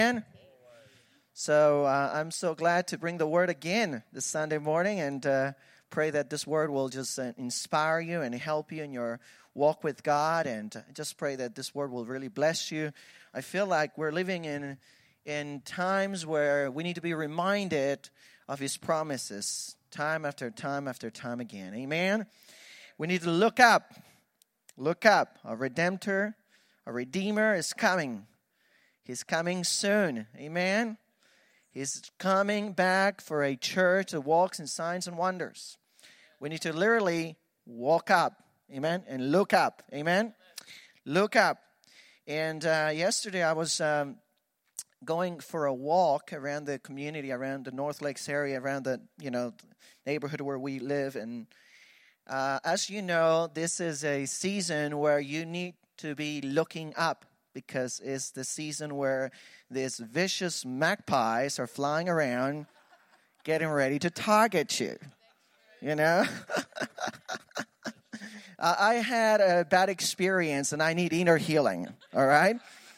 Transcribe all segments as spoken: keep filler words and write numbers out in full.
Amen. So uh, I'm so glad to bring the word again this Sunday morning, and uh, pray that this word will just uh, inspire you and help you in your walk with God, and just pray that this word will really bless you. I feel like we're living in in times where we need to be reminded of His promises time after time after time again. Amen. We need to look up. Look up. Our Redemptor, our Redeemer is coming. He's coming soon. Amen. He's coming back for a church that walks in signs and wonders. We need to literally walk up. Amen. And look up. Amen. Look up. And uh, yesterday I was um, going for a walk around the community, around the North Lakes area, around the, you know, neighborhood where we live. And uh, as you know, this is a season where you need to be looking up, because it's the season where these vicious magpies are flying around getting ready to target you. You know? I had a bad experience and I need inner healing, all right?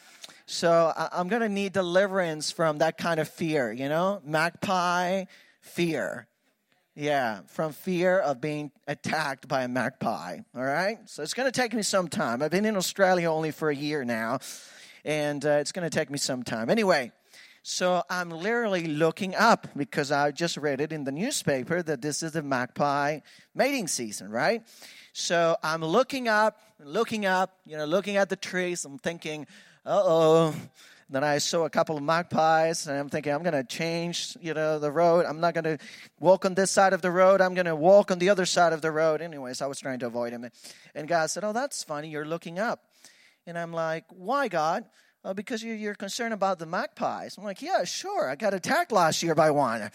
So I'm going to need deliverance from that kind of fear, you know? Magpie fear. Yeah, from fear of being attacked by a magpie, all right? So it's going to take me some time. I've been in Australia only for a year now, and uh, it's going to take me some time. Anyway, so I'm literally looking up because I just read it in the newspaper that this is the magpie mating season, right? So I'm looking up, looking up, you know, looking at the trees. I'm thinking, uh-oh. Then I saw a couple of magpies, and I'm thinking, I'm going to change, you know, the road. I'm not going to walk on this side of the road. I'm going to walk on the other side of the road. Anyways, I was trying to avoid him. And God said, oh, that's funny. You're looking up. And I'm like, why, God? Oh, because you're concerned about the magpies. I'm like, yeah, sure. I got attacked last year by one.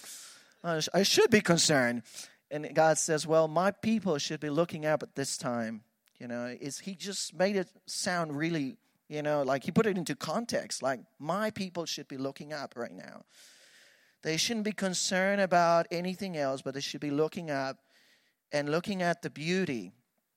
I should be concerned. And God says, well, my people should be looking up at this time. You know, is He just made it sound really, you know, like He put it into context. Like, my people should be looking up right now. They shouldn't be concerned about anything else, but they should be looking up and looking at the beauty.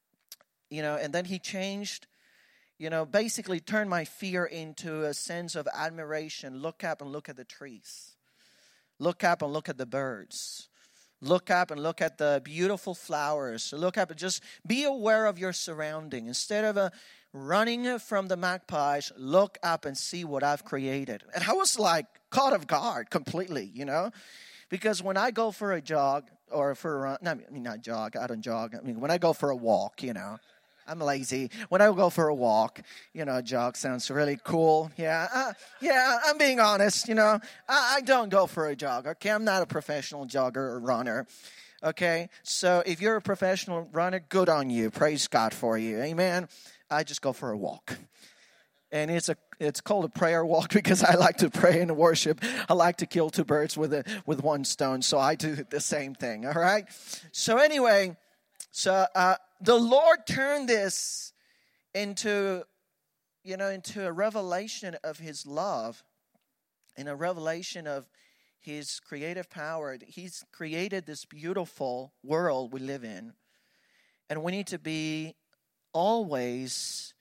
You know, and then He changed, you know, basically turned my fear into a sense of admiration. Look up and look at the trees. Look up and look at the birds. Look up and look at the beautiful flowers. Look up and just be aware of your surrounding. Instead of a running from the magpies, look up and see what I've created. And I was like caught off guard completely, you know. Because when I go for a jog or for a run, no, I mean not jog, I don't jog. I mean when I go for a walk, you know. I'm lazy. When I go for a walk, you know, a jog sounds really cool. Yeah, uh, yeah, I'm being honest, you know. I, I don't go for a jog, okay? I'm not a professional jogger or runner, okay? So if you're a professional runner, good on you. Praise God for you. Amen. I just go for a walk. And it's a it's called a prayer walk because I like to pray and worship. I like to kill two birds with a with one stone, so I do the same thing, all right? So anyway, so uh the Lord turned this into, you know, into a revelation of His love and a revelation of His creative power. He's created this beautiful world we live in. And we need to be always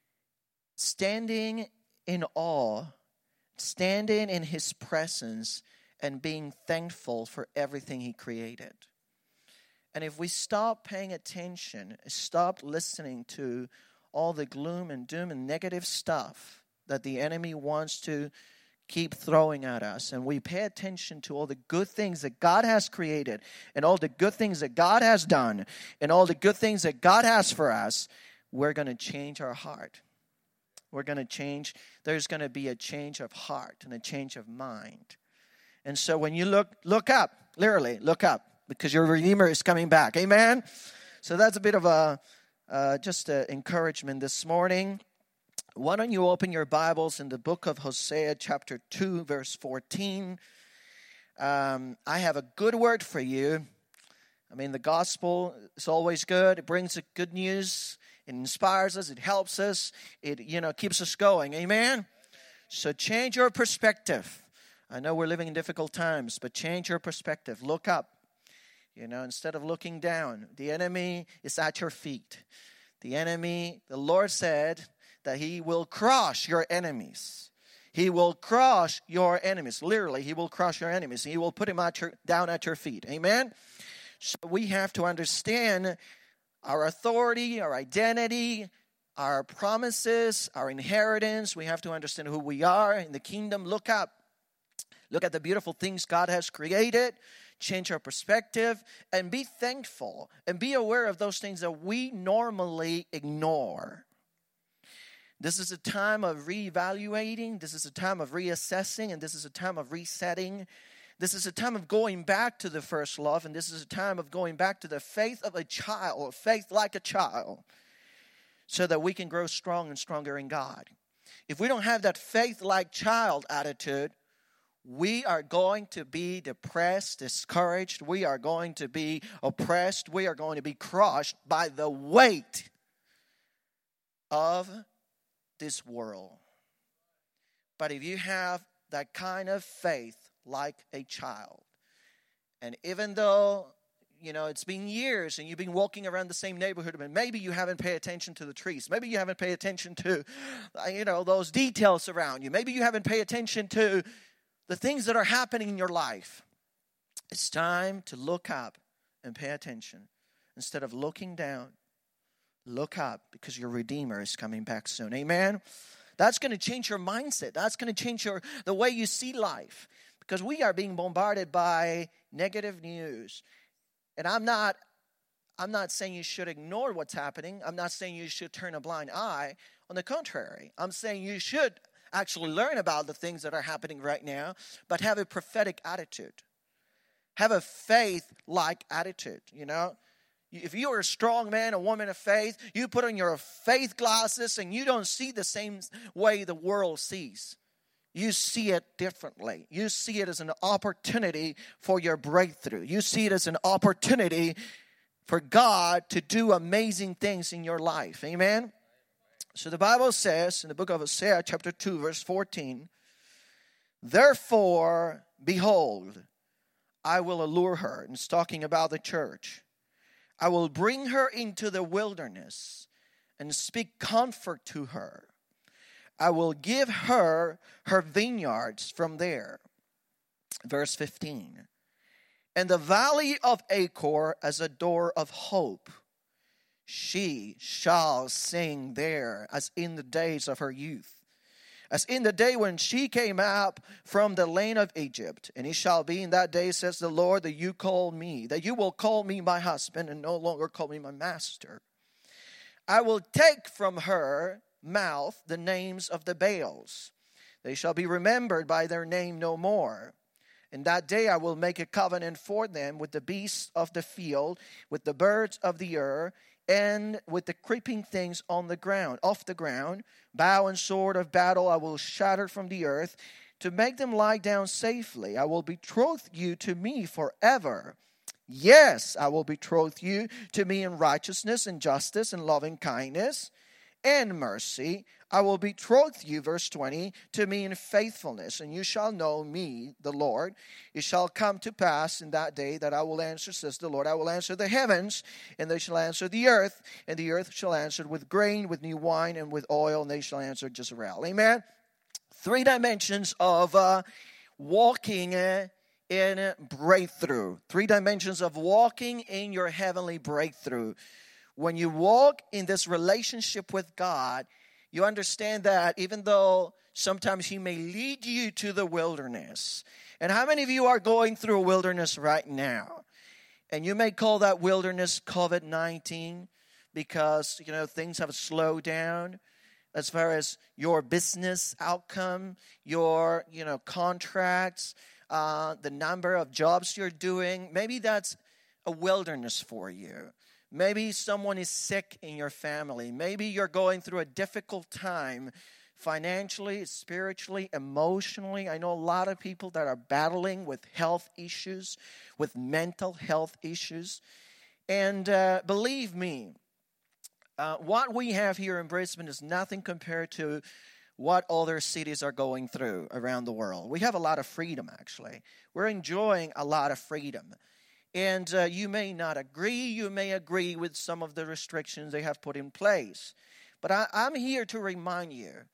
standing in awe, standing in His presence, and being thankful for everything He created. And if we stop paying attention, stop listening to all the gloom and doom and negative stuff that the enemy wants to keep throwing at us, and we pay attention to all the good things that God has created and all the good things that God has done and all the good things that God has for us, we're going to change our heart. We're going to change. There's going to be a change of heart and a change of mind. And so when you look, look up, literally look up. Because your Redeemer is coming back. Amen? So that's a bit of a, uh, just an encouragement this morning. Why don't you open your Bibles in the book of Hosea chapter two, verse fourteen. Um, I have a good word for you. I mean, the gospel is always good. It brings good news. It inspires us. It helps us. It, you know, keeps us going. Amen? So change your perspective. I know we're living in difficult times, but change your perspective. Look up. You know, instead of looking down, the enemy is at your feet. The enemy, the Lord said that He will crush your enemies. He will crush your enemies. Literally, he will crush your enemies. He will put him at your, down at your feet. Amen? So we have to understand our authority, our identity, our promises, our inheritance. We have to understand who we are in the kingdom. Look up. Look at the beautiful things God has created. Change our perspective and be thankful and be aware of those things that we normally ignore. This is a time of reevaluating. This is a time of reassessing. And this is a time of resetting. This is a time of going back to the first love. And this is a time of going back to the faith of a child, faith like a child, so that we can grow strong and stronger in God. If we don't have that faith like child attitude, we are going to be depressed, discouraged. We are going to be oppressed. We are going to be crushed by the weight of this world. But if you have that kind of faith like a child, and even though, you know, it's been years and you've been walking around the same neighborhood, and maybe you haven't paid attention to the trees. Maybe you haven't paid attention to, you know, those details around you. Maybe you haven't paid attention to the things that are happening in your life. It's time to look up and pay attention. Instead of looking down, look up, because your Redeemer is coming back soon. Amen? That's going to change your mindset. That's going to change your the way you see life. Because we are being bombarded by negative news. And I'm not, I'm not saying you should ignore what's happening. I'm not saying you should turn a blind eye. On the contrary, I'm saying you should actually learn about the things that are happening right now, but have a prophetic attitude. Have a faith-like attitude, you know. If you are a strong man, a woman of faith, you put on your faith glasses and you don't see the same way the world sees. You see it differently. You see it as an opportunity for your breakthrough. You see it as an opportunity for God to do amazing things in your life. Amen? So the Bible says in the book of Hosea chapter two verse fourteen, therefore, behold, I will allure her. And it's talking about the church. I will bring her into the wilderness and speak comfort to her. I will give her her vineyards from there. Verse fifteen. And the valley of Achor as a door of hope. She shall sing there as in the days of her youth, as in the day when she came up from the land of Egypt. And it shall be in that day, says the Lord, that you call me, that you will call me my husband and no longer call me my master. I will take from her mouth the names of the Baals. They shall be remembered by their name no more. In that day I will make a covenant for them with the beasts of the field, with the birds of the air, and with the creeping things on the ground, off the ground. Bow and sword of battle I will shatter from the earth, to make them lie down safely. I will betroth you to me forever. Yes, I will betroth you to me in righteousness and justice and loving kindness and mercy. I will betroth you, verse twenty, to me in faithfulness, and you shall know me, the Lord. It shall come to pass in that day that I will answer, says the Lord. I will answer the heavens, and they shall answer the earth, and the earth shall answer with grain, with new wine, and with oil, and they shall answer Jezreel. Amen? Three dimensions of uh, walking uh, in breakthrough. Three dimensions of walking in your heavenly breakthrough. When you walk in this relationship with God, you understand that even though sometimes He may lead you to the wilderness. And how many of you are going through a wilderness right now? And you may call that wilderness covid nineteen because, you know, things have slowed down as far as your business outcome, your, you know, contracts, uh, the number of jobs you're doing. Maybe that's a wilderness for you. Maybe someone is sick in your family. Maybe you're going through a difficult time financially, spiritually, emotionally. I know a lot of people that are battling with health issues, with mental health issues. And uh, believe me, uh, what we have here in Brisbane is nothing compared to what other cities are going through around the world. We have a lot of freedom, actually. We're enjoying a lot of freedom. And uh, you may not agree, you may agree with some of the restrictions they have put in place. But I, I'm here to remind you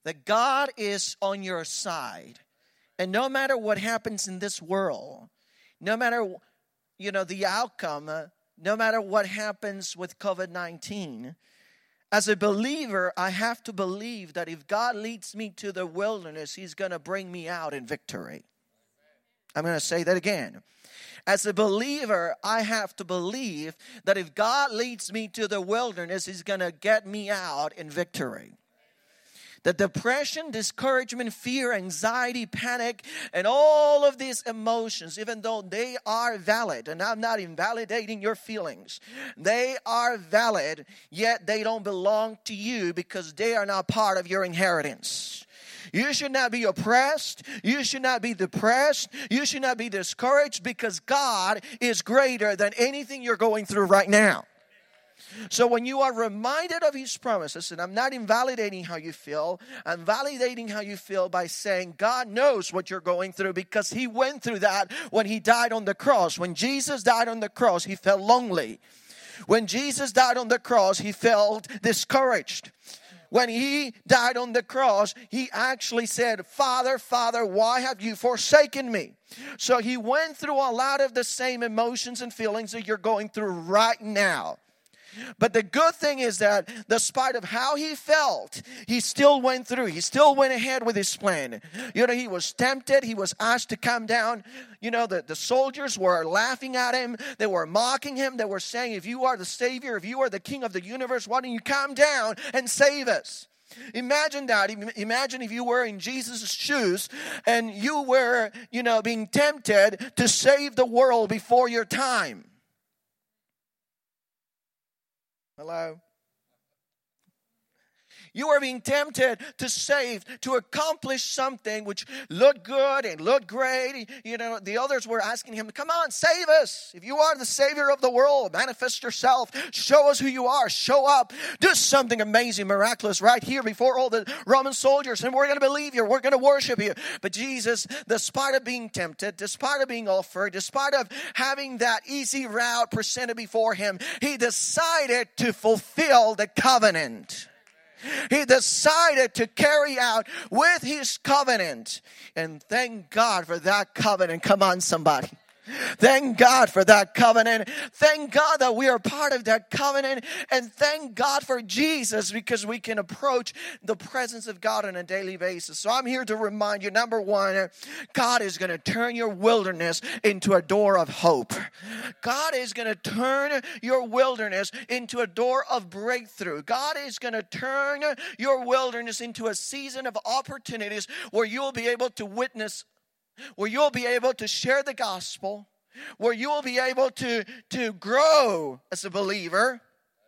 that God is on your side. And no matter what happens in this world, no matter, you know, the outcome, uh, no matter what happens with covid nineteen, as a believer, I have to believe that if God leads me to the wilderness, He's going to bring me out in victory. I'm going to say that again. As a believer, I have to believe that if God leads me to the wilderness, He's going to get me out in victory. The depression, discouragement, fear, anxiety, panic, and all of these emotions, even though they are valid, and I'm not invalidating your feelings, they are valid, yet they don't belong to you because they are not part of your inheritance. You should not be oppressed. You should not be depressed. You should not be discouraged because God is greater than anything you're going through right now. So when you are reminded of His promises, and I'm not invalidating how you feel, I'm validating how you feel by saying God knows what you're going through because He went through that when He died on the cross. When Jesus died on the cross, He felt lonely. When Jesus died on the cross, He felt discouraged. When He died on the cross, He actually said, Father, Father, why have you forsaken me? So He went through a lot of the same emotions and feelings that you're going through right now. But the good thing is that despite of how He felt, He still went through. He still went ahead with His plan. You know, He was tempted. He was asked to come down. You know, the, the soldiers were laughing at Him. They were mocking Him. They were saying, if you are the Savior, if you are the King of the universe, why don't you come down and save us? Imagine that. Imagine if you were in Jesus' shoes and you were, you know, being tempted to save the world before your time. Hello? You are being tempted to save, to accomplish something which looked good and looked great. You know, the others were asking Him, come on, save us. If you are the Savior of the world, manifest yourself. Show us who you are. Show up. Do something amazing, miraculous right here before all the Roman soldiers. And we're going to believe you. We're going to worship you. But Jesus, despite of being tempted, despite of being offered, despite of having that easy route presented before Him, He decided to fulfill the covenant. He decided to carry out with His covenant. And thank God for that covenant. Come on, somebody. Thank God for that covenant. Thank God that we are part of that covenant. And thank God for Jesus because we can approach the presence of God on a daily basis. So I'm here to remind you, number one, God is going to turn your wilderness into a door of hope. God is going to turn your wilderness into a door of breakthrough. God is going to turn your wilderness into a season of opportunities where you'll be able to witness, where you'll be able to share the gospel, where you'll be able to, to grow as a believer.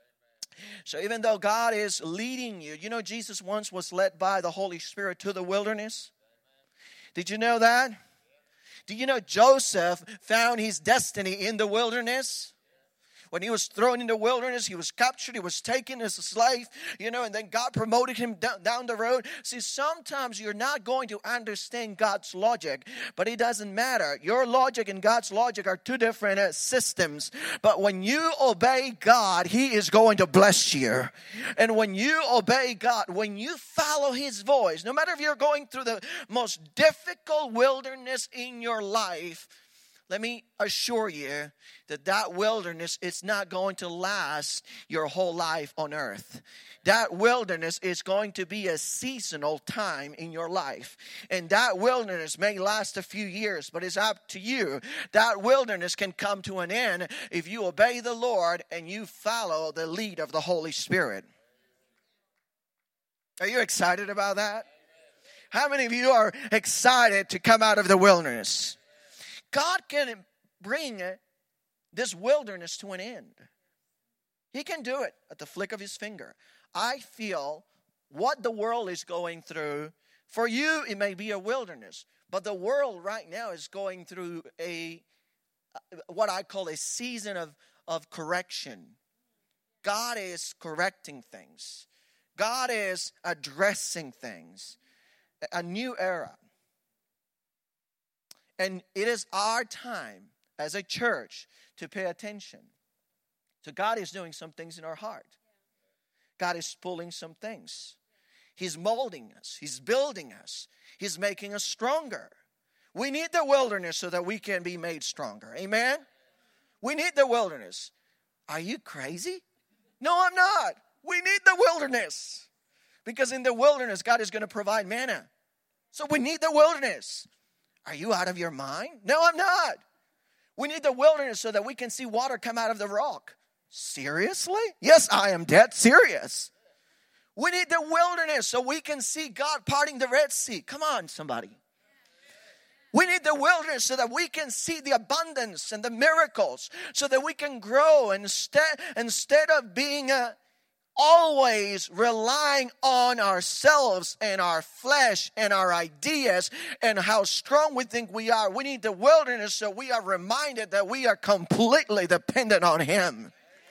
So even though God is leading you, you know Jesus once was led by the Holy Spirit to the wilderness. Did you know that? Do you know Joseph found his destiny in the wilderness? When he was thrown in the wilderness, he was captured, he was taken as a slave, you know, and then God promoted him down, down the road. See, sometimes you're not going to understand God's logic, but it doesn't matter. Your logic and God's logic are two different uh, systems. But when you obey God, He is going to bless you. And when you obey God, when you follow His voice, no matter if you're going through the most difficult wilderness in your life, let me assure you that that wilderness is not going to last your whole life on earth. That wilderness is going to be a seasonal time in your life. And that wilderness may last a few years, but it's up to you. That wilderness can come to an end if you obey the Lord and you follow the lead of the Holy Spirit. Are you excited about that? How many of you are excited to come out of the wilderness? God can bring this wilderness to an end. He can do it at the flick of His finger. I feel what the world is going through, for you it may be a wilderness, but the world right now is going through a what I call a season of, of correction. God is correcting things. God is addressing things. A new era. And it is our time as a church to pay attention. So God is doing some things in our heart. God is pulling some things. He's molding us. He's building us. He's making us stronger. We need the wilderness so that we can be made stronger. Amen? We need the wilderness. Are you crazy? No, I'm not. We need the wilderness. Because in the wilderness, God is going to provide manna. So we need the wilderness. Are you out of your mind? No, I'm not. We need the wilderness so that we can see water come out of the rock. Seriously? Yes, I am dead serious. We need the wilderness so we can see God parting the Red Sea. Come on, somebody. We need the wilderness so that we can see the abundance and the miracles, so that we can grow instead, instead of being uh, always relying on ourselves and our flesh and our ideas and how strong we think we are. We need the wilderness so we are reminded that we are completely dependent on Him.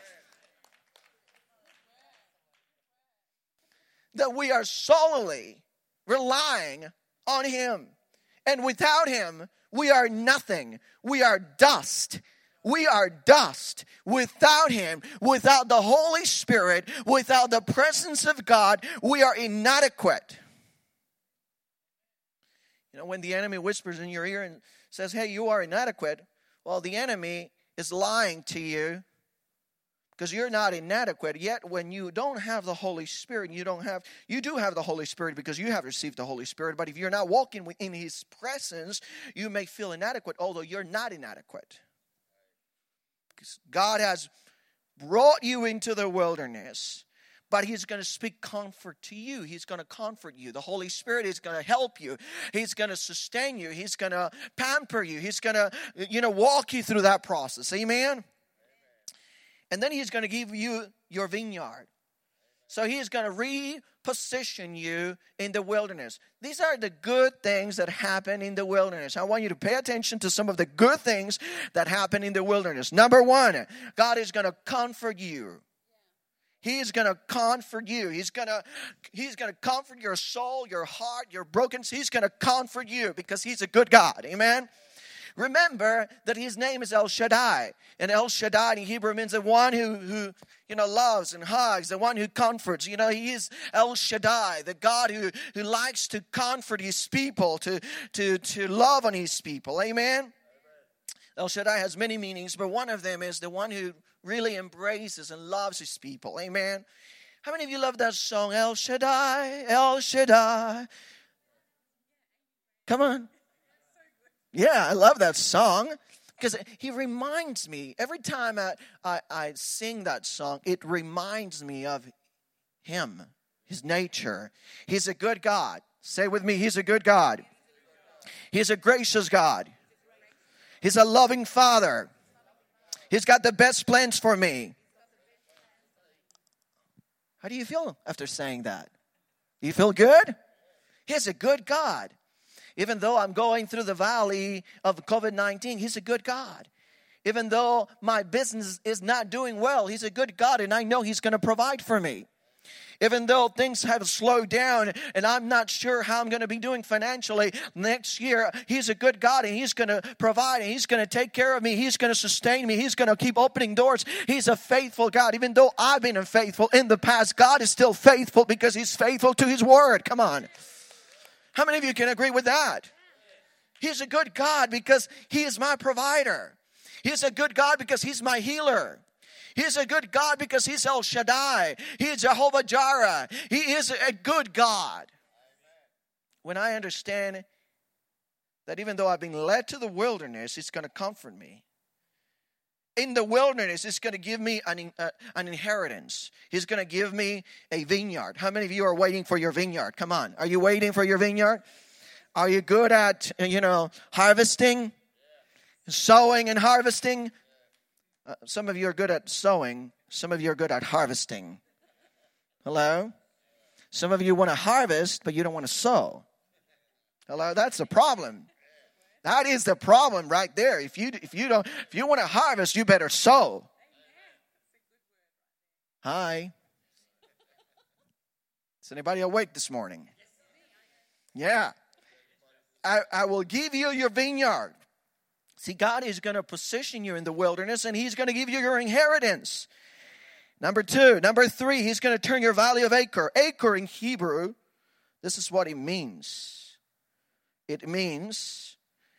That we are solely relying on Him. And without Him, we are nothing. We are dust. We are dust. Without Him, without the Holy Spirit, without the presence of God, we are inadequate. You know, when the enemy whispers in your ear and says, hey, you are inadequate, well, the enemy is lying to you. Because you're not inadequate. Yet when you don't have the Holy Spirit, you don't have, you do have the Holy Spirit because you have received the Holy Spirit. But if you're not walking in His presence, you may feel inadequate, although you're not inadequate. Because God has brought you into the wilderness, but He's going to speak comfort to you. He's going to comfort you. The Holy Spirit is going to help you. He's going to sustain you. He's going to pamper you. He's going to, you know, walk you through that process. Amen? And then He's going to give you your vineyard. So He is going to reposition you in the wilderness. These are the good things that happen in the wilderness. I want you to pay attention to some of the good things that happen in the wilderness. Number one, God is going to comfort you. He is going to comfort you. He's going to, he's going to comfort your soul, your heart, your brokenness. He's going to comfort you because He's a good God. Amen? Remember that His name is El Shaddai. And El Shaddai in Hebrew means the one who, who, you know, loves and hugs, the one who comforts. You know, He is El Shaddai, the God who, who likes to comfort His people, to, to, to love on His people. Amen? Amen? El Shaddai has many meanings, but one of them is the one who really embraces and loves His people. Amen? How many of you love that song, El Shaddai, El Shaddai? Come on. Yeah, I love that song because He reminds me, every time I, I, I sing that song, it reminds me of Him, His nature. He's a good God. Say with me, He's a good God. He's a gracious God. He's a loving Father. He's got the best plans for me. How do you feel after saying that? Do you feel good? He's a good God. Even though I'm going through the valley of covid nineteen, He's a good God. Even though my business is not doing well, He's a good God, and I know He's going to provide for me. Even though things have slowed down and I'm not sure how I'm going to be doing financially next year, He's a good God, and He's going to provide, and He's going to take care of me. He's going to sustain me. He's going to keep opening doors. He's a faithful God. Even though I've been unfaithful in the past, God is still faithful because He's faithful to His word. Come on. How many of you can agree with that? He's a good God because He is my provider. He's a good God because He's my healer. He's a good God because He's El Shaddai. He is Jehovah Jireh. He is a good God. When I understand that even though I've been led to the wilderness, He's going to comfort me. In the wilderness, He's going to give me an, uh, an inheritance. He's going to give me a vineyard. How many of you are waiting for your vineyard? Come on. Are you waiting for your vineyard? Are you good at, you know, harvesting? Sowing and harvesting? Uh, some of you are good at sowing. Some of you are good at harvesting. Hello? Some of you want to harvest, but you don't want to sow. Hello? That's the problem. That is the problem right there. If you if you don't if you want to harvest, you better sow. Hi. Is anybody awake this morning? Yeah. I, I will give you your vineyard. See, God is going to position you in the wilderness, and He's going to give you your inheritance. Number two. Number three, He's going to turn your valley of Achor. Achor in Hebrew This is what it means. It means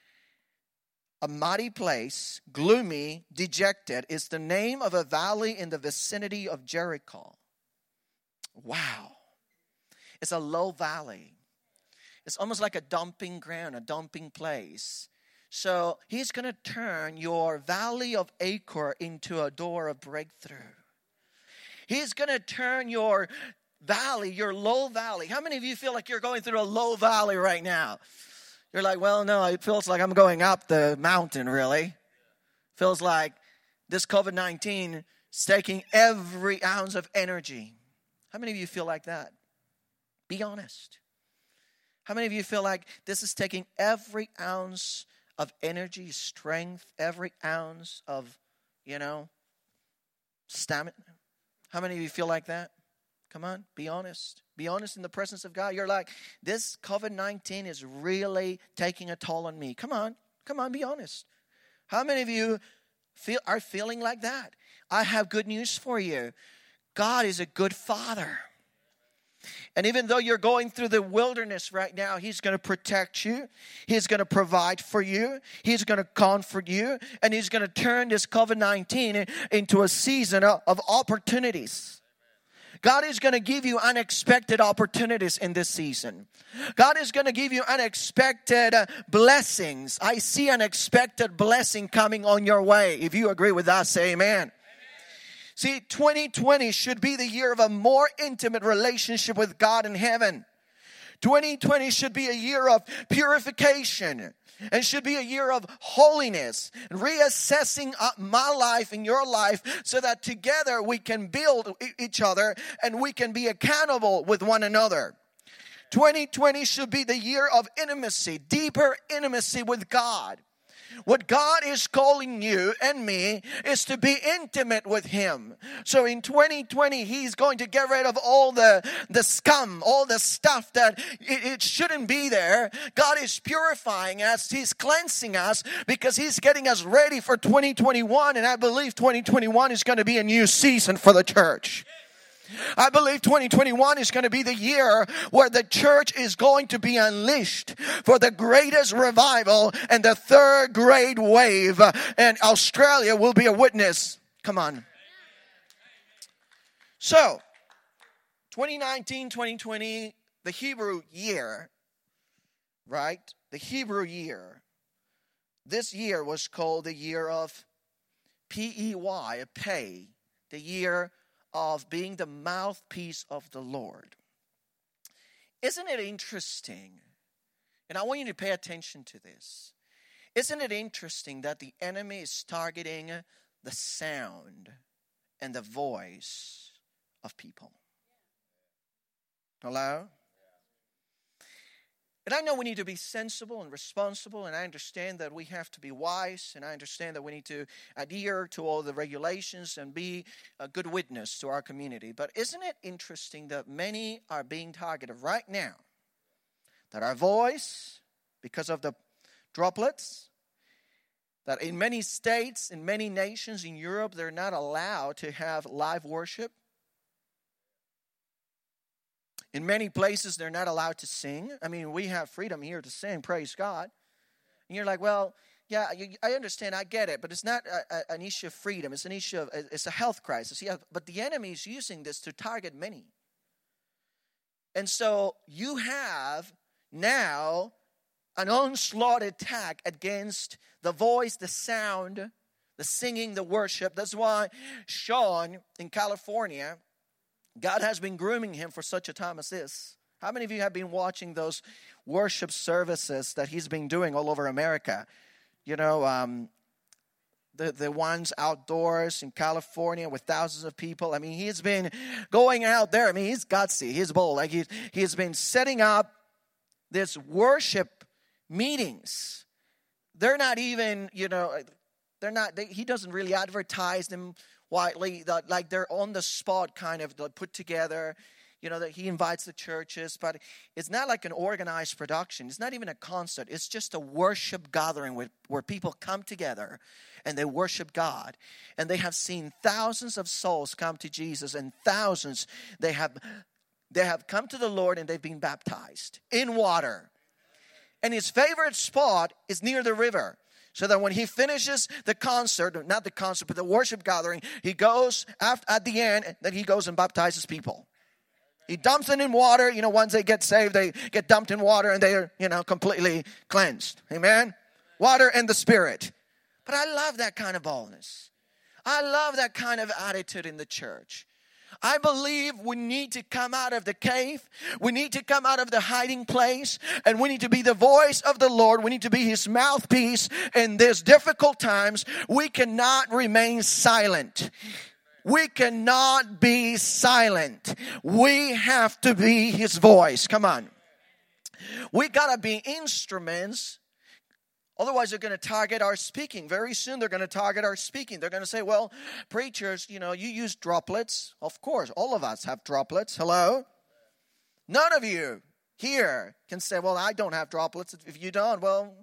a mighty place, gloomy, dejected, is the name of a valley in the vicinity of Jericho. Wow. It's a low valley. It's almost like a dumping ground, a dumping place. So he's going to turn your valley of Achor into a door of breakthrough. He's going to turn your valley, your low valley. How many of you feel like you're going through a low valley right now? You're like, well, no, it feels like I'm going up the mountain, really. Feels like this covid nineteen is taking every ounce of energy. How many of you feel like that? Be honest. How many of you feel like this is taking every ounce of energy, strength, every ounce of, you know, stamina? How many of you feel like that? Come on, be honest. Be honest in the presence of God. You're like, this covid nineteen is really taking a toll on me. Come on, come on, be honest. How many of you feel are feeling like that? I have good news for you. God is a good Father. And even though you're going through the wilderness right now, He's going to protect you. He's going to provide for you. He's going to comfort you. And He's going to turn this covid nineteen into a season of opportunities. God is going to give you unexpected opportunities in this season. God is going to give you unexpected blessings. I see unexpected blessing coming on your way. If you agree with that, say amen. Amen. See, twenty twenty should be the year of a more intimate relationship with God in heaven. twenty twenty should be a year of purification. And should be a year of holiness, reassessing my life and your life so that together we can build each other and we can be accountable with one another. twenty twenty should be the year of intimacy, deeper intimacy with God. What God is calling you and me is to be intimate with Him. So in twenty twenty, He's going to get rid of all the, the scum, all the stuff that it, it shouldn't be there. God is purifying us. He's cleansing us because He's getting us ready for twenty twenty-one. And I believe twenty twenty-one is going to be a new season for the church. I believe twenty twenty-one is going to be the year where the church is going to be unleashed for the greatest revival and the third great wave. And Australia will be a witness. Come on. So, twenty nineteen, twenty twenty, the Hebrew year, right? The Hebrew year. This year was called the year of P E Y, pay, the year of being the mouthpiece of the Lord. Isn't it interesting? And I want you to pay attention to this. Isn't it interesting that the enemy is targeting the sound and the voice of people? Hello? And I know we need to be sensible and responsible, and I understand that we have to be wise, and I understand that we need to adhere to all the regulations and be a good witness to our community. But isn't it interesting that many are being targeted right now? That our voice, because of the droplets, that in many states, in many nations in Europe, they're not allowed to have live worship. In many places, they're not allowed to sing. I mean, we have freedom here to sing, praise God. And you're like, well, yeah, I understand, I get it, but it's not a, a, an issue of freedom. It's an issue of, it's a health crisis. Yeah, but the enemy is using this to target many. And so you have now an onslaught attack against the voice, the sound, the singing, the worship. That's why Sean in California, God has been grooming him for such a time as this. How many of you have been watching those worship services that he's been doing all over America? You know, um, the, the ones outdoors in California with thousands of people. I mean, he's been going out there. I mean, he's gutsy. He's bold. Like he, he's been setting up this worship meetings. They're not even, you know, they're not, they, he doesn't really advertise them widely, like they're on the spot kind of put together, you know, that he invites the churches, but it's not like an organized production. It's not even a concert. It's just a worship gathering where, where people come together and they worship God. And they have seen thousands of souls come to Jesus, and thousands they have they have come to the Lord and they've been baptized in water. And his favorite spot is near the river. So that when he finishes the concert, not the concert, but the worship gathering, he goes, after, at the end, then he goes and baptizes people. He dumps them in water. You know, once they get saved, they get dumped in water and they are, you know, completely cleansed. Amen? Water and the Spirit. But I love that kind of boldness. I love that kind of attitude in the church. I believe we need to come out of the cave. We need to come out of the hiding place. And we need to be the voice of the Lord. We need to be His mouthpiece in these difficult times. We cannot remain silent. We cannot be silent. We have to be His voice. Come on. We got to be instruments. Otherwise, they're going to target our speaking. Very soon, they're going to target our speaking. They're going to say, well, preachers, you know, you use droplets. Of course, all of us have droplets. Hello? None of you here can say, well, I don't have droplets. If you don't, well,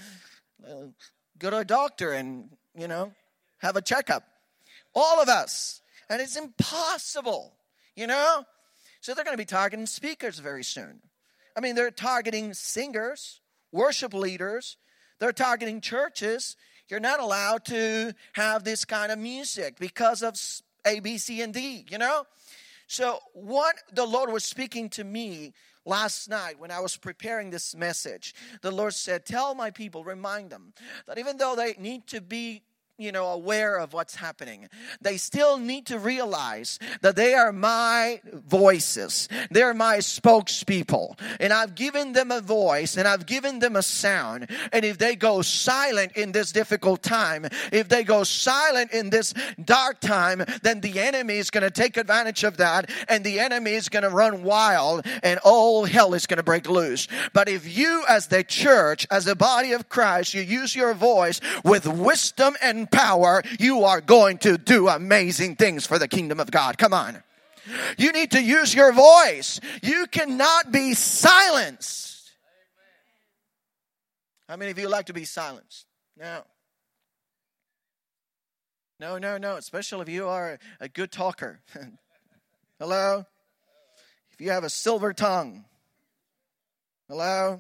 go to a doctor and, you know, have a checkup. All of us. And it's impossible, you know? So they're going to be targeting speakers very soon. I mean, they're targeting singers, worship leaders. They're targeting churches. You're not allowed to have this kind of music because of A, B, C, and D, you know? So what the Lord was speaking to me last night when I was preparing this message, the Lord said, tell my people, remind them that even though they need to be, you know, aware of what's happening, they still need to realize that they are my voices. They're my spokespeople. And I've given them a voice and I've given them a sound. And if they go silent in this difficult time, if they go silent in this dark time, then the enemy is going to take advantage of that. And the enemy is going to run wild and all hell is going to break loose. But if you as the church, as the body of Christ, you use your voice with wisdom and power, you are going to do amazing things for the kingdom of God. Come on. You need to use your voice. You cannot be silenced. How many of you like to be silenced? No. No, no, no. Especially if you are a good talker. Hello? If you have a silver tongue. Hello?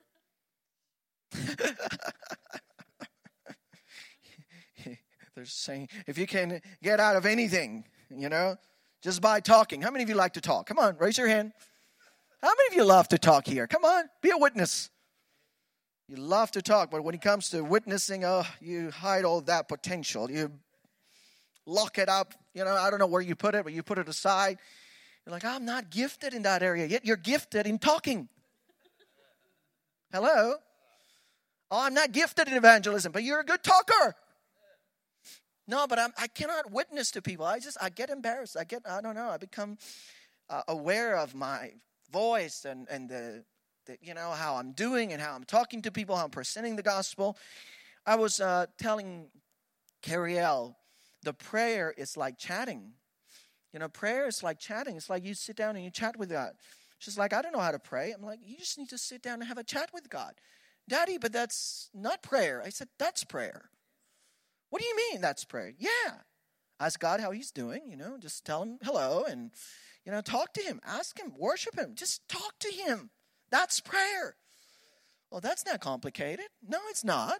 They're saying, if you can get out of anything, you know, just by talking. How many of you like to talk? Come on, raise your hand. How many of you love to talk here? Come on, be a witness. You love to talk, but when it comes to witnessing, oh, you hide all that potential. You lock it up. You know, I don't know where you put it, but you put it aside. You're like, I'm not gifted in that area. Yet you're gifted in talking. Hello? Oh, I'm not gifted in evangelism, but you're a good talker. No, but I'm, I cannot witness to people. I just, I get embarrassed. I get, I don't know. I become uh, aware of my voice and, and the, the, you know, how I'm doing and how I'm talking to people, how I'm presenting the gospel. I was uh, telling Carrielle, the prayer is like chatting. You know, prayer is like chatting. It's like you sit down and you chat with God. She's like, I don't know how to pray. I'm like, you just need to sit down and have a chat with God. Daddy, but that's not prayer. I said, that's prayer. What do you mean that's prayer? Yeah. Ask God how He's doing, you know. Just tell Him hello and, you know, talk to Him. Ask Him. Worship Him. Just talk to Him. That's prayer. Well, that's not complicated. No, it's not.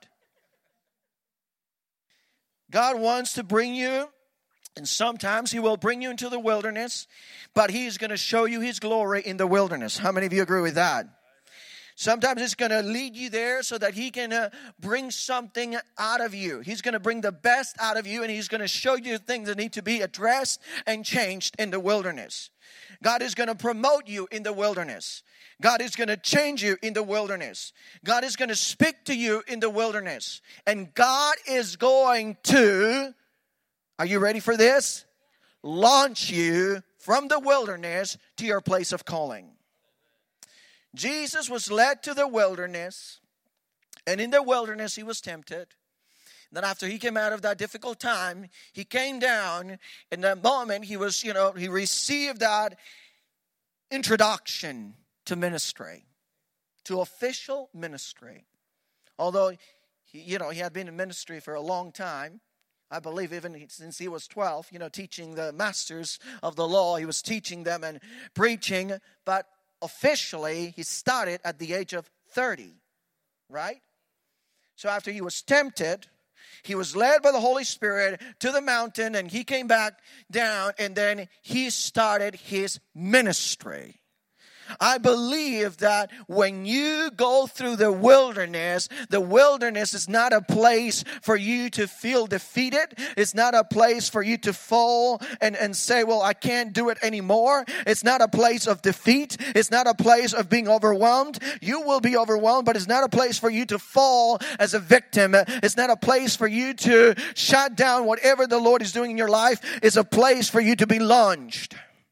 God wants to bring you, and sometimes He will bring you into the wilderness, but He's going to show you His glory in the wilderness. How many of you agree with that? Sometimes it's going to lead you there so that He can uh, bring something out of you. He's going to bring the best out of you, and He's going to show you things that need to be addressed and changed in the wilderness. God is going to promote you in the wilderness. God is going to change you in the wilderness. God is going to speak to you in the wilderness. And God is going to, are you ready for this? Launch you from the wilderness to your place of calling. Jesus was led to the wilderness, and in the wilderness He was tempted. Then after He came out of that difficult time, He came down. In that moment, He was, you know, He received that introduction to ministry, to official ministry. Although, he, you know, He had been in ministry for a long time, I believe even since he was twelve, you know, teaching the masters of the law. He was teaching them and preaching. But officially, he started at the age of thirty, right? So after he was tempted, he was led by the Holy Spirit to the mountain, and he came back down, and then he started his ministry. I believe that when you go through the wilderness, the wilderness is not a place for you to feel defeated. It's not a place for you to fall and, and say, well, I can't do it anymore. It's not a place of defeat. It's not a place of being overwhelmed. You will be overwhelmed, but it's not a place for you to fall as a victim. It's not a place for you to shut down whatever the Lord is doing in your life. It's a place for you to be launched.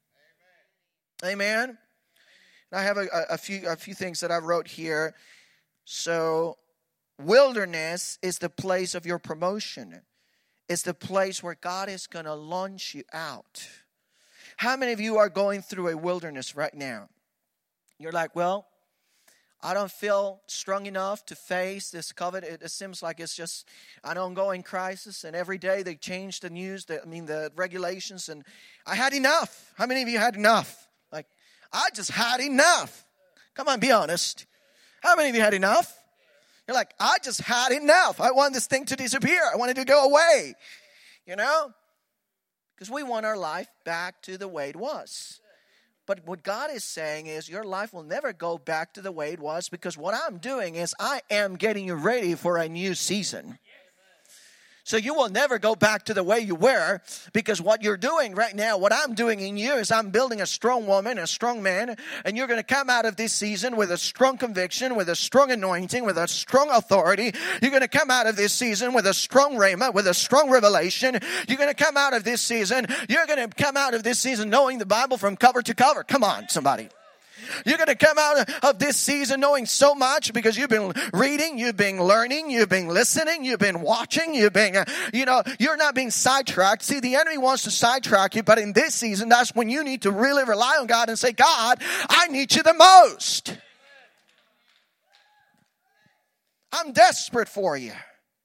Amen. Amen. I have a, a few a few things that I wrote here. So, wilderness is the place of your promotion. It's the place where God is going to launch you out. How many of you are going through a wilderness right now? You're like, well, I don't feel strong enough to face this COVID. It, it seems like it's just an ongoing crisis, and every day they change the news, the, I mean the regulations, and I had enough. How many of you had enough? Like, I just had enough. Come on, be honest. How many of you had enough? You're like, I just had enough. I want this thing to disappear. I want it to go away. You know? Because we want our life back to the way it was. But what God is saying is your life will never go back to the way it was, because what I'm doing is I am getting you ready for a new season. So you will never go back to the way you were, because what you're doing right now, what I'm doing in you is I'm building a strong woman, a strong man, and you're going to come out of this season with a strong conviction, with a strong anointing, with a strong authority. You're going to come out of this season with a strong rhema, with a strong revelation. You're going to come out of this season, you're going to come out of this season knowing the Bible from cover to cover. Come on, somebody. You're going to come out of this season knowing so much because you've been reading, you've been learning, you've been listening, you've been watching, you've been, uh, you know, you're not being sidetracked. See, the enemy wants to sidetrack you, but in this season, that's when you need to really rely on God and say, God, I need you the most. I'm desperate for you.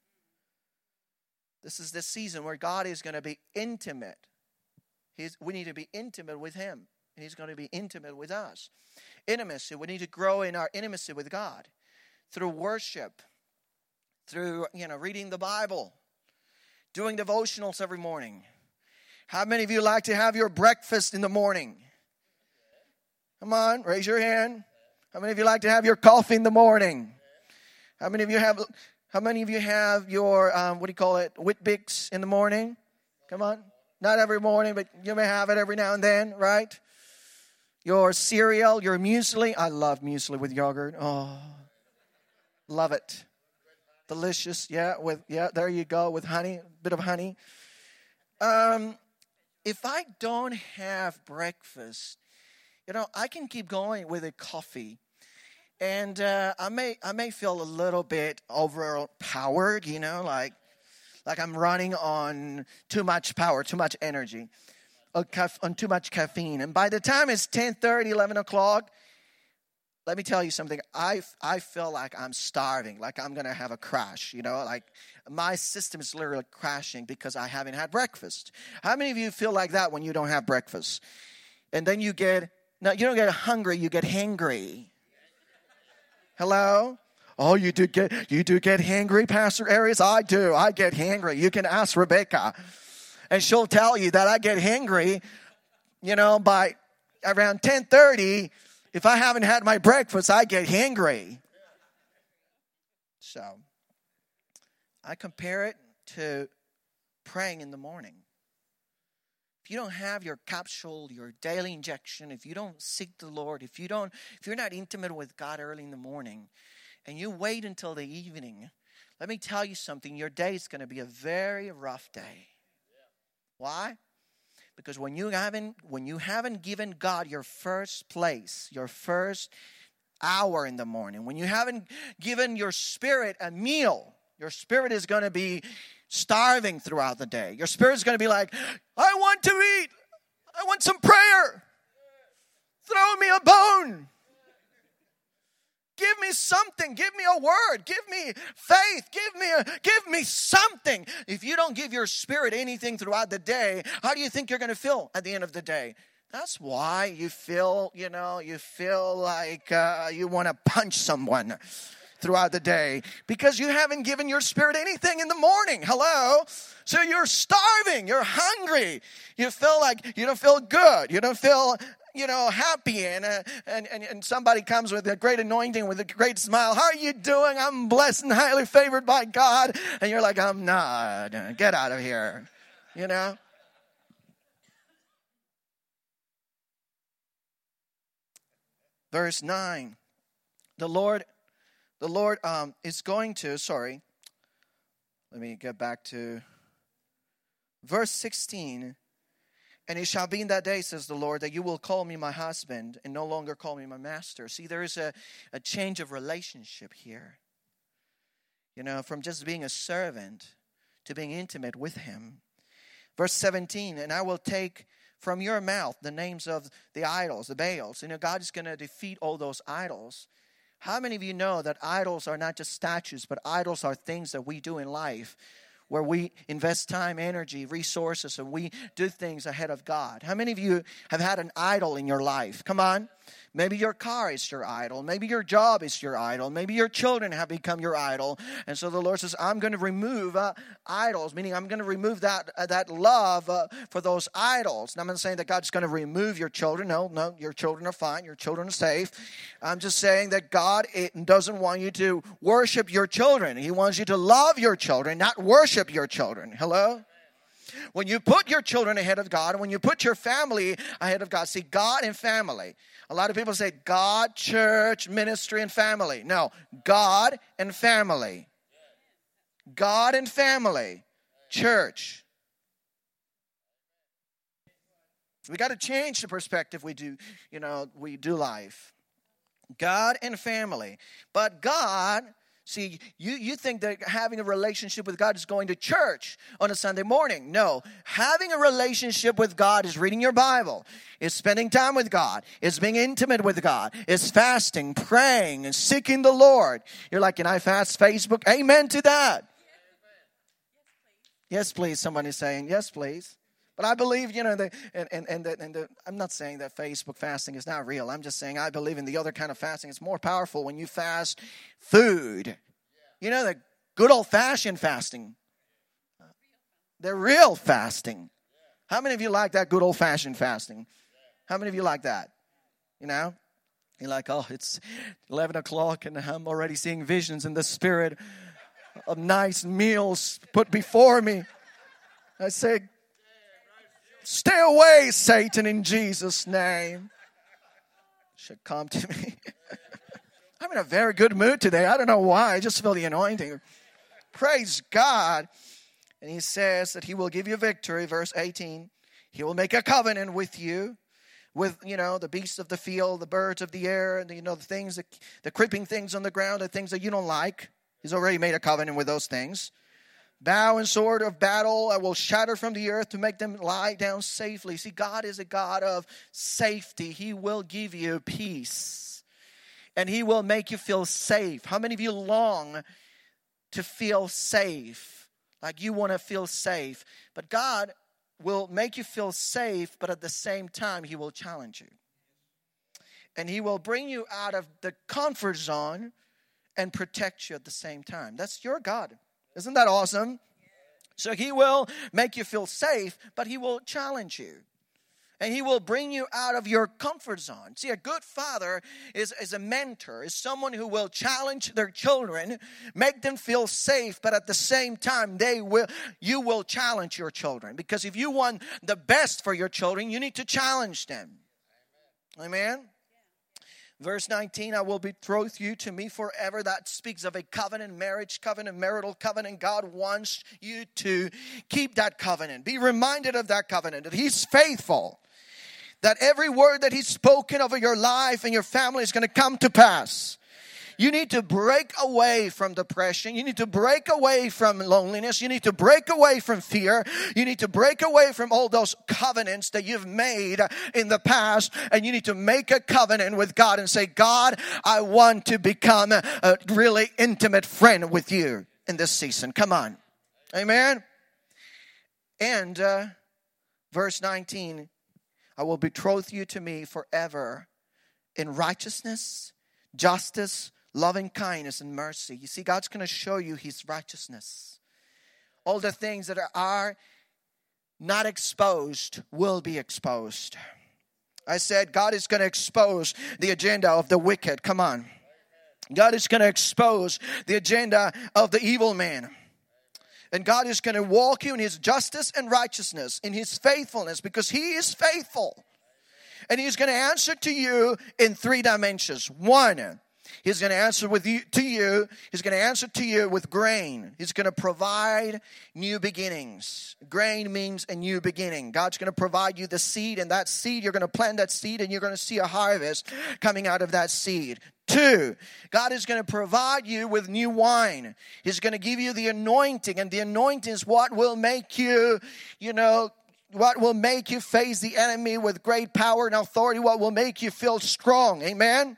This is the season where God is going to be intimate. He's, we need to be intimate with Him. And He's going to be intimate with us. Intimacy. We need to grow in our intimacy with God through worship, through, you know, reading the Bible, doing devotionals every morning. How many of you like to have your breakfast in the morning? Come on, raise your hand. How many of you like to have your coffee in the morning? How many of you have? How many of you have your um, what do you call it? Weet-Bix in the morning? Come on, not every morning, but you may have it every now and then, right? Your cereal, your muesli. I love muesli with yogurt. Oh, love it. Delicious. Yeah, with yeah, there you go, with honey, a bit of honey. Um, if I don't have breakfast, you know, I can keep going with a coffee. And uh, I may I may feel a little bit overpowered, you know, like like I'm running on too much power, too much energy. On too much caffeine. And by the time it's ten thirty, eleven o'clock, let me tell you something. I, I feel like I'm starving, like I'm going to have a crash, you know, like my system is literally crashing because I haven't had breakfast. How many of you feel like that when you don't have breakfast? And then you get, no, you don't get hungry, you get hangry. Hello? Oh, you do get, you do get hangry, Pastor Arias? I do. I get hangry. You can ask Rebecca. And she'll tell you that I get hangry, you know, by around ten thirty. If I haven't had my breakfast, I get hangry. So, I compare it to praying in the morning. If you don't have your capsule, your daily injection, if you don't seek the Lord, if you don't, if you're not intimate with God early in the morning, and you wait until the evening, let me tell you something, your day is going to be a very rough day. Why? Because when you haven't when you haven't given God your first place, your first hour in the morning, when you haven't given your spirit a meal, your spirit is going to be starving throughout the day. Your spirit is going to be like, I want to eat. I want some prayer. Throw me a bone. give me something. Give me a word. Give me faith. Give me a, give me something. If you don't give your spirit anything throughout the day, how do you think you're going to feel at the end of the day? That's why you feel, you know, you feel like uh, you want to punch someone throughout the day, because you haven't given your spirit anything in the morning. Hello? So you're starving. You're hungry. You feel like you don't feel good. You don't feel, you know, happy. And, uh, and, and, and somebody comes with a great anointing, with a great smile. How are you doing? I'm blessed and highly favored by God. And you're like, I'm not. Get out of here. You know? Verse nine, the Lord, the Lord um, is going to, sorry, let me get back to verse sixteen. And it shall be in that day, says the Lord, that you will call me my husband and no longer call me my master. See, there is a, a change of relationship here. You know, from just being a servant to being intimate with him. Verse seventeen, and I will take from your mouth the names of the idols, the Baals. You know, God is going to defeat all those idols. How many of you know that idols are not just statues, but idols are things that we do in life, where we invest time, energy, resources, and we do things ahead of God? How many of you have had an idol in your life? Come on. Maybe your car is your idol. Maybe your job is your idol. Maybe your children have become your idol. And so the Lord says, I'm going to remove uh, idols, meaning I'm going to remove that uh, that love uh, for those idols. And I'm not saying that God's going to remove your children. No, no, your children are fine. Your children are safe. I'm just saying that God it doesn't want you to worship your children. He wants you to love your children, not worship your children. Hello? When you put your children ahead of God, when you put your family ahead of God, see, God and family. A lot of people say God, church, ministry, and family. No, God and family. God and family. Church. We got to change the perspective we do, you know, we do life. God and family. But God... See, you, you think that having a relationship with God is going to church on a Sunday morning. No. Having a relationship with God is reading your Bible. It's spending time with God. It's being intimate with God. It's fasting, praying, and seeking the Lord. You're like, can I fast Facebook? Amen to that. Yes, please. Somebody's saying, yes, please. But I believe, you know, the, and, and, and, the, and the, I'm not saying that Facebook fasting is not real. I'm just saying I believe in the other kind of fasting. It's more powerful when you fast food. You know, the good old-fashioned fasting. The real fasting. How many of you like that good old-fashioned fasting? How many of you like that? You know? You're like, oh, it's eleven o'clock and I'm already seeing visions in the spirit of nice meals put before me. I say, stay away, Satan, in Jesus' name. Should come to me. I'm in a very good mood today. I don't know why. I just feel the anointing. Praise God. And he says that he will give you victory. Verse eighteen. He will make a covenant with you. With, you know, the beasts of the field, the birds of the air, and, you know, the things, that, the creeping things on the ground, the things that you don't like. He's already made a covenant with those things. Bow and sword of battle I will shatter from the earth to make them lie down safely. See, God is a God of safety. He will give you peace. And he will make you feel safe. How many of you long to feel safe? Like you want to feel safe. But God will make you feel safe, but at the same time, he will challenge you. And he will bring you out of the comfort zone and protect you at the same time. That's your God. Isn't that awesome? So he will make you feel safe, but he will challenge you. And he will bring you out of your comfort zone. See, a good father is, is a mentor, is someone who will challenge their children, make them feel safe, but at the same time, they will you will challenge your children. Because if you want the best for your children, you need to challenge them. Amen? Amen? Verse nineteen, I will betroth you to me forever. That speaks of a covenant, marriage covenant, marital covenant. God wants you to keep that covenant. Be reminded of that covenant, that he's faithful. That every word that he's spoken over your life and your family is going to come to pass. You need to break away from depression. You need to break away from loneliness. You need to break away from fear. You need to break away from all those covenants that you've made in the past. And you need to make a covenant with God and say, God, I want to become a really intimate friend with you in this season. Come on. Amen. And uh, verse nineteen, I will betroth you to me forever in righteousness, justice, loving kindness, and mercy. You see, God's going to show you His righteousness. All the things that are not exposed will be exposed. I said God is going to expose the agenda of the wicked. Come on. God is going to expose the agenda of the evil man. And God is going to walk you in His justice and righteousness, in His faithfulness, because He is faithful. And He's going to answer to you in three dimensions. One, He's going to answer with you, to you. He's going to answer to you with grain. He's going to provide new beginnings. Grain means a new beginning. God's going to provide you the seed, and that seed, you're going to plant that seed, and you're going to see a harvest coming out of that seed. Two, God is going to provide you with new wine. He's going to give you the anointing, and the anointing is what will make you, you know, what will make you face the enemy with great power and authority, what will make you feel strong. Amen?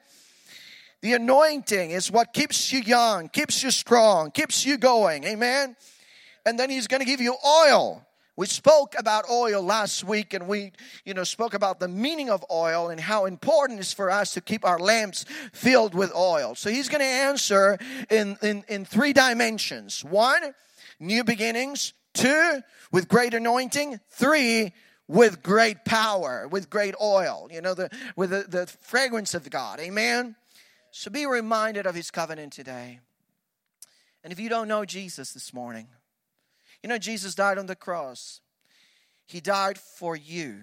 The anointing is what keeps you young, keeps you strong, keeps you going. Amen? And then He's going to give you oil. We spoke about oil last week, and we, you know, spoke about the meaning of oil and how important it is for us to keep our lamps filled with oil. So He's going to answer in, in, in three dimensions. One, new beginnings. Two, with great anointing. Three, with great power, with great oil. You know, the with the, the fragrance of God. Amen? So be reminded of His covenant today. And if you don't know Jesus this morning, you know, Jesus died on the cross. He died for you.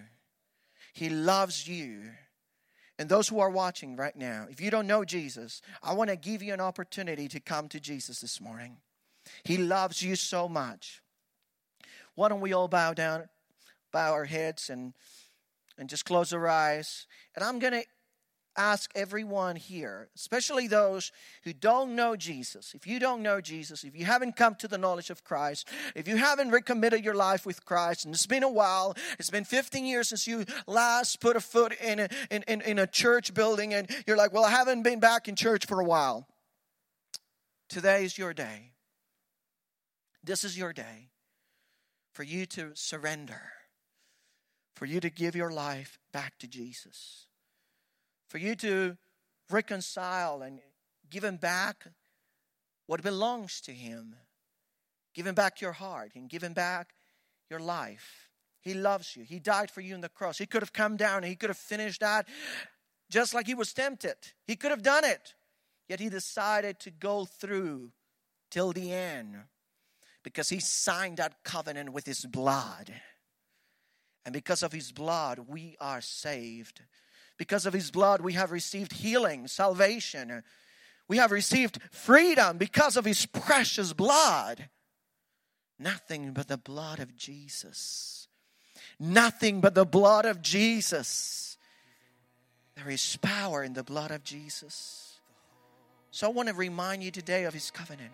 He loves you. And those who are watching right now, if you don't know Jesus, I want to give you an opportunity to come to Jesus this morning. He loves you so much. Why don't we all bow down, bow our heads, and, and just close our eyes. And I'm going to ask everyone here, especially those who don't know Jesus. If you don't know Jesus, if you haven't come to the knowledge of Christ, if you haven't recommitted your life with Christ, and it's been a while, it's been fifteen years since you last put a foot in a, in, in, in a church building, and you're like, well, I haven't been back in church for a while. Today is your day. This is your day for you to surrender, for you to give your life back to Jesus, for you to reconcile and give Him back what belongs to Him. Give Him back your heart and give Him back your life. He loves you. He died for you on the cross. He could have come down and He could have finished that just like He was tempted. He could have done it. Yet He decided to go through till the end because He signed that covenant with His blood. And because of His blood, we are saved. Because of His blood, we have received healing, salvation. We have received freedom because of His precious blood. Nothing but the blood of Jesus. Nothing but the blood of Jesus. There is power in the blood of Jesus. So I want to remind you today of His covenant.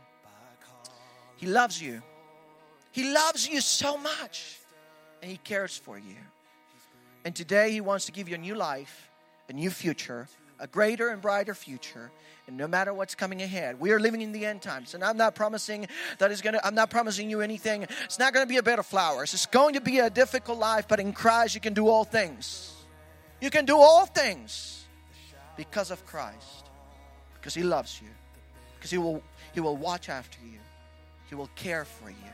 He loves you. He loves you so much. And He cares for you. And today He wants to give you a new life, a new future, a greater and brighter future. And no matter what's coming ahead, we are living in the end times. And I'm not promising that it's gonna, I'm not promising you anything. It's not going to be a bed of flowers. It's going to be a difficult life, but in Christ you can do all things. You can do all things because of Christ. Because He loves you. Because He will, He will watch after you. He will care for you.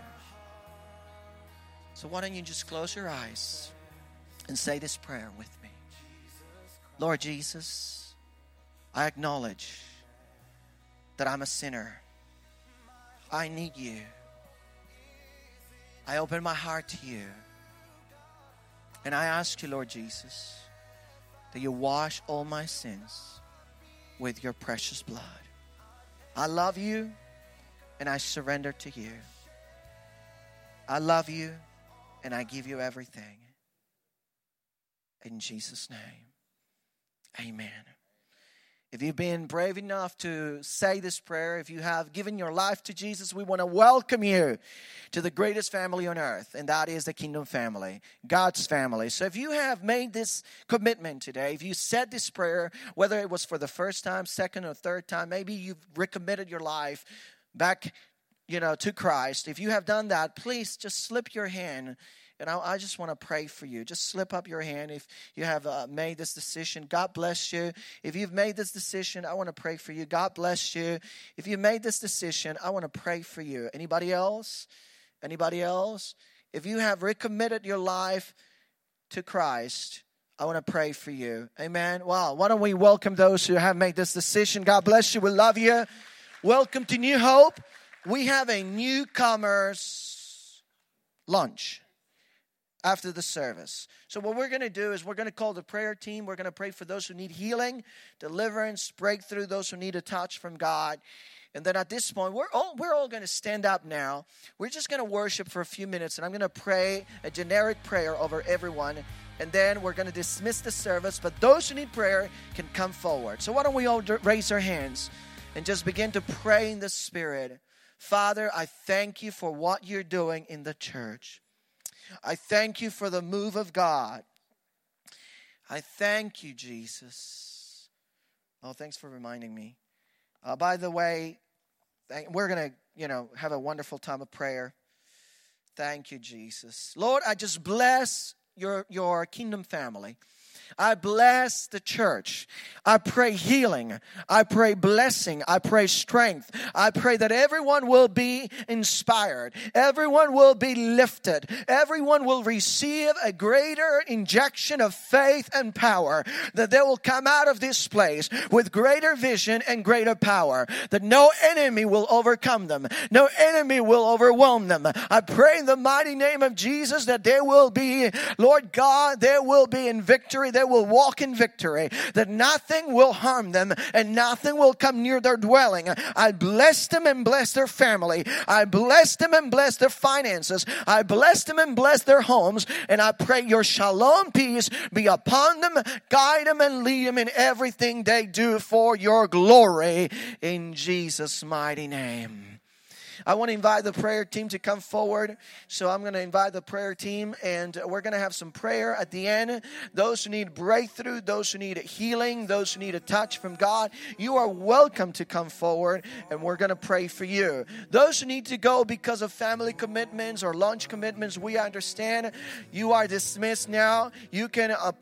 So why don't you just close your eyes and say this prayer with me. Lord Jesus, I acknowledge that I'm a sinner. I need you. I open my heart to you. And I ask you, Lord Jesus, that you wash all my sins with your precious blood. I love you and I surrender to you. I love you and I give you everything. In Jesus' name, amen. If you've been brave enough to say this prayer, if you have given your life to Jesus, we want to welcome you to the greatest family on earth, and that is the Kingdom family, God's family. So if you have made this commitment today, if you said this prayer, whether it was for the first time, second or third time, maybe you've recommitted your life back, you know, to Christ. If you have done that, please just slip your hand. And I, I just want to pray for you. Just slip up your hand if you have uh, made this decision. God bless you. If you've made this decision, I want to pray for you. God bless you. If you made this decision, I want to pray for you. Anybody else? Anybody else? If you have recommitted your life to Christ, I want to pray for you. Amen. Wow. Why don't we welcome those who have made this decision? God bless you. We love you. Welcome to New Hope. We have a newcomers lunch after the service. So what we're going to do is we're going to call the prayer team. We're going to pray for those who need healing, deliverance, breakthrough, those who need a touch from God. And then at this point, we're all, we're all going to stand up now. We're just going to worship for a few minutes, and I'm going to pray a generic prayer over everyone. And then we're going to dismiss the service. But those who need prayer can come forward. So why don't we all raise our hands and just begin to pray in the Spirit. Father, I thank you for what you're doing in the church. I thank you for the move of God. I thank you, Jesus. Oh, thanks for reminding me. Uh, by the way, we're going to, you know, have a wonderful time of prayer. Thank you, Jesus. Lord, I just bless your, your Kingdom family. I bless the church. I pray healing. I pray blessing. I pray strength. I pray that everyone will be inspired. Everyone will be lifted. Everyone will receive a greater injection of faith and power. That they will come out of this place with greater vision and greater power. That no enemy will overcome them. No enemy will overwhelm them. I pray in the mighty name of Jesus that they will be, Lord God, they will be in victory. They will walk in victory, that nothing will harm them and nothing will come near their dwelling. I bless them and bless their family. I bless them and bless their finances. I bless them and bless their homes. And I pray your shalom peace be upon them, guide them and lead them in everything they do for your glory. In Jesus' mighty name. I want to invite the prayer team to come forward. So I'm going to invite the prayer team, and we're going to have some prayer at the end. Those who need breakthrough, those who need healing, those who need a touch from God, you are welcome to come forward, and we're going to pray for you. Those who need to go because of family commitments or lunch commitments, we understand. You are dismissed now. You can uh,